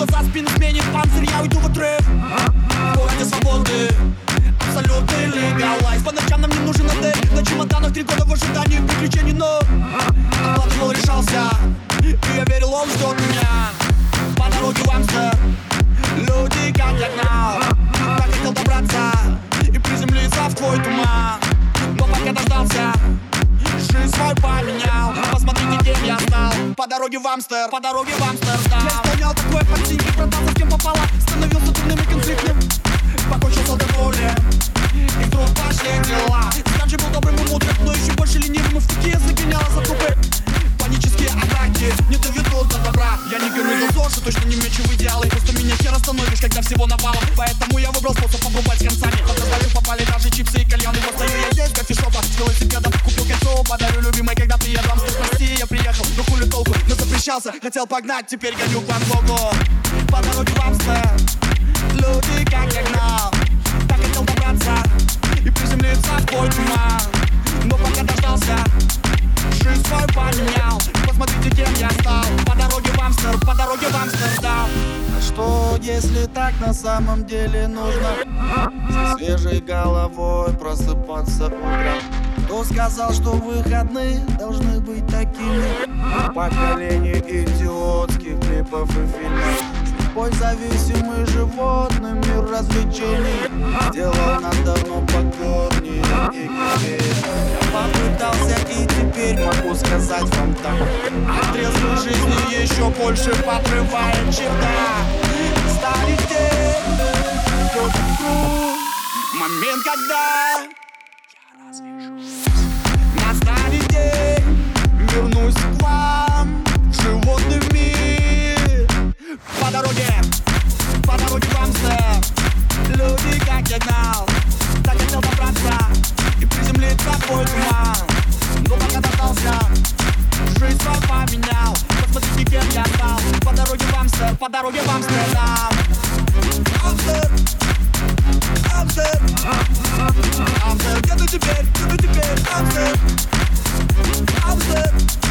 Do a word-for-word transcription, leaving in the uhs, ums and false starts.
кто за спину сменит панцирь, я уйду в отрыв. В городе свободы абсолютный легалайз. По ночам нам не нужен отель, на чемоданах три года в ожидании приключений. Но откладывал, решался, и я верил, он ждет меня. По дороге в Амстер люди, как я гнал, так хотел добраться и приземлиться в твой туман. Но пока дождался, жизнь свою поменял. Посмотрите, кем я стал. По дороге в Амстер, по дороге в Амстердам. Я исполнял такое под синьки, продался с кем попало, становился трудным и конфликтным, покончил с алкоголем, и вдруг пошли дела. Раньше был добрым и мудрым, но еще больше ленивым, и в такие загоняла за трупы. Панические атаки не доведут до добра. Я не герой за ЗОЖ, точно не мечу в идеалы. Просто меня хер остановишь, когда всего навалом. Поэтому я выбрал способ обрубать с концами. Под раздавил попали даже чипсы и кальяны. Вот стою я здесь, в кофешопах, с велосипедом. Купил кольцо, подарю любимой, когда приеду. Амстер, прости, я приехал, но хули толку. Но запрещался, хотел погнать, теперь гоню к Ван Гогу. По дороге в Амстер люди, как я гнал, так хотел добраться и приземлиться в твой туман. Но пока дождался, жизнь свою поменял. Посмотрите, кем я стал. По дороге в Амстер, по дороге в Амстердам. А что, если так на самом деле нужно? Со свежей головой просыпаться утром. Кто сказал, что выходные должны быть такими? Поколение идиотских клипов и фильмов. Слепой зависимый животным мир развлечений сделал нас давно покорнее и теперь я попытался и теперь могу сказать вам так: от трезвой жизни еще больше подрывает черта. Старый день, тот круг, момент, когда я развяжусь. Настанет день, вернусь к вам, животный мир. По дороге, по дороге в Амстер люди, как я гнал, так хотел добраться и приземлиться в твой туман. Но пока дождался, жизнь свою поменял. Посмотрите, кем я стал. По дороге в Амстер, по дороге в Амстердам. Амстер, Амстер, Амстер, где ты теперь, где ты теперь, Амстер, Амстер.